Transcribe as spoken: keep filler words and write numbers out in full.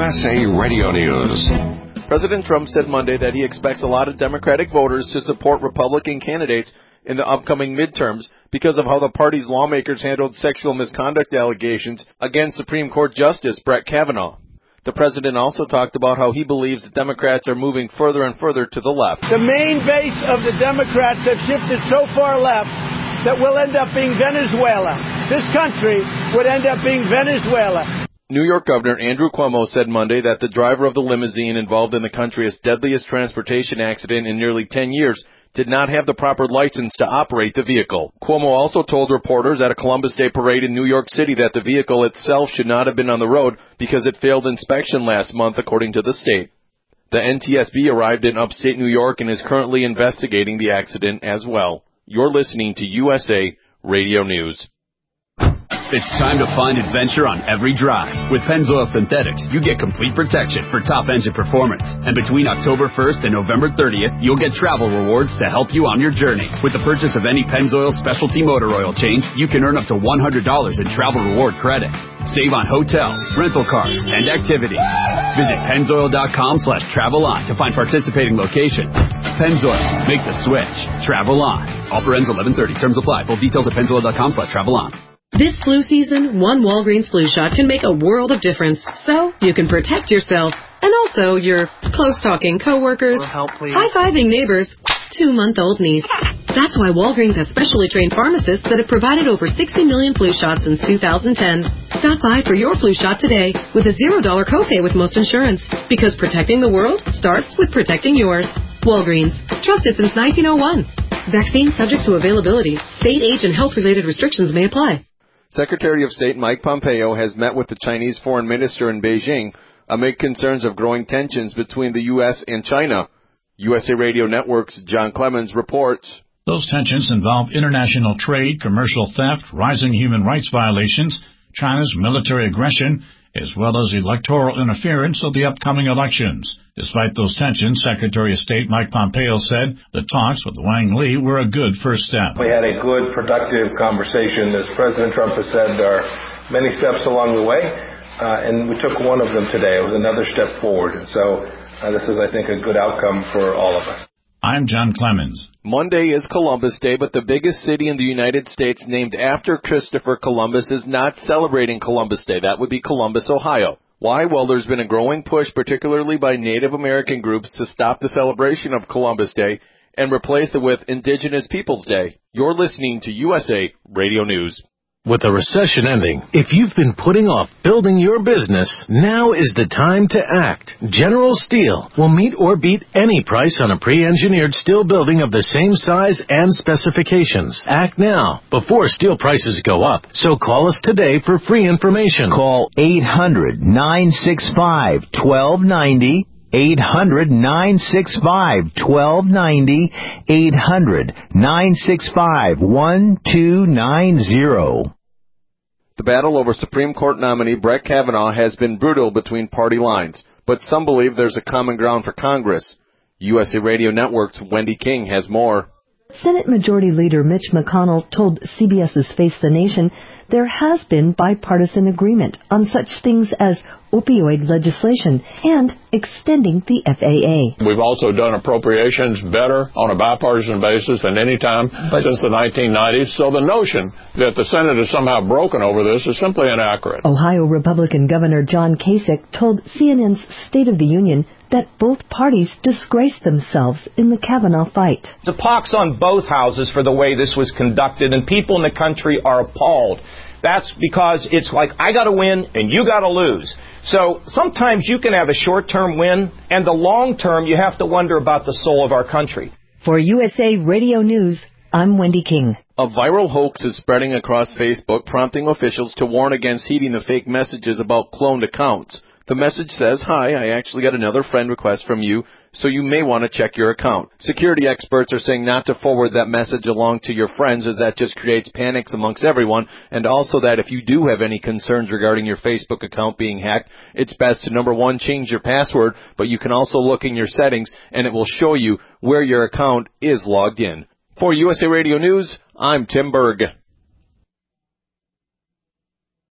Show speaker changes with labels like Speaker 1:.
Speaker 1: S A Radio News.
Speaker 2: President Trump said Monday that he expects a lot of Democratic voters to support Republican candidates in the upcoming midterms because of how the party's lawmakers handled sexual misconduct allegations against Supreme Court Justice Brett Kavanaugh. The president also talked about how he believes the Democrats are moving further and further to the left.
Speaker 3: The main base of the Democrats have shifted so far left that we'll end up being Venezuela. This country would end up being Venezuela.
Speaker 2: New York Governor Andrew Cuomo said Monday that the driver of the limousine involved in the country's deadliest transportation accident in nearly ten years did not have the proper license to operate the vehicle. Cuomo also told reporters at a Columbus Day parade in New York City that the vehicle itself should not have been on the road because it failed inspection last month, according to the state. The N T S B arrived in upstate New York and is currently investigating the accident as well. You're listening to U S A Radio News.
Speaker 4: It's time to find adventure on every drive. With Pennzoil Synthetics, you get complete protection for top engine performance. And between October first and November thirtieth, you'll get travel rewards to help you on your journey. With the purchase of any Pennzoil specialty motor oil change, you can earn up to one hundred dollars in travel reward credit. Save on hotels, rental cars, and activities. Visit Pennzoil.com slash travel on to find participating locations. Pennzoil, make the switch. Travel on. Offer ends eleven thirty. Terms apply. Full details at Pennzoil.com slash travel on.
Speaker 5: This flu season, one Walgreens flu shot can make a world of difference, so you can protect yourself and also your close-talking coworkers, high-fiving neighbors, two-month-old niece. That's why Walgreens has specially trained pharmacists that have provided over sixty million flu shots since two thousand ten. Stop by for your flu shot today with a zero dollar copay with most insurance, because protecting the world starts with protecting yours. Walgreens, trusted since nineteen oh one. Vaccine subject to availability. State, age, and health-related restrictions may apply.
Speaker 2: Secretary of State Mike Pompeo has met with the Chinese foreign minister in Beijing amid concerns of growing tensions between the U S and China. U S A Radio Network's John Clemens reports.
Speaker 6: Those tensions involve international trade, commercial theft, rising human rights violations, China's military aggression, as well as electoral interference of the upcoming elections. Despite those tensions, Secretary of State Mike Pompeo said the talks with Wang Li were a good first step.
Speaker 7: We had a good, productive conversation. As President Trump has said, there are many steps along the way, uh, and we took one of them today. It was another step forward. And so uh, this is, I think, a good outcome for all of us.
Speaker 6: I'm John Clemens.
Speaker 2: Monday is Columbus Day, but the biggest city in the United States named after Christopher Columbus is not celebrating Columbus Day. That would be Columbus, Ohio. Why? Well, there's been a growing push, particularly by Native American groups, to stop the celebration of Columbus Day and replace it with Indigenous Peoples Day. You're listening to U S A Radio News.
Speaker 8: With a recession ending, if you've been putting off building your business, now is the time to act. General Steel will meet or beat any price on a pre-engineered steel building of the same size and specifications. Act now, before steel prices go up. So call us today for free information.
Speaker 9: Call eight hundred, nine six five, one two nine zero. eight hundred, nine six five, one two nine zero. eight hundred, nine six five, one two nine zero.
Speaker 2: The battle over Supreme Court nominee Brett Kavanaugh has been brutal between party lines, but some believe there's a common ground for Congress. U S A Radio Network's Wendy King has more.
Speaker 10: Senate Majority Leader Mitch McConnell told CBS's Face the Nation there has been bipartisan agreement on such things as opioid legislation and extending the F A A.
Speaker 11: We've also done appropriations better on a bipartisan basis than any time but since the nineteen nineties, so the notion that the Senate is somehow broken over this is simply inaccurate.
Speaker 10: Ohio Republican Governor John Kasich told C N N's State of the Union that both parties disgraced themselves in the Kavanaugh fight.
Speaker 12: It's a pox on both houses for the way this was conducted, and people in the country are appalled. That's because it's like, I got to win and you got to lose. So sometimes you can have a short-term win, and the long-term you have to wonder about the soul of our country.
Speaker 10: For U S A Radio News, I'm Wendy King.
Speaker 2: A viral hoax is spreading across Facebook, prompting officials to warn against heeding the fake messages about cloned accounts. The message says, "Hi, I actually got another friend request from you, so you may want to check your account." Security experts are saying not to forward that message along to your friends, as that just creates panics amongst everyone, and also that if you do have any concerns regarding your Facebook account being hacked, it's best to, number one, change your password, but you can also look in your settings, and it will show you where your account is logged in. For U S A Radio News, I'm Tim Berg.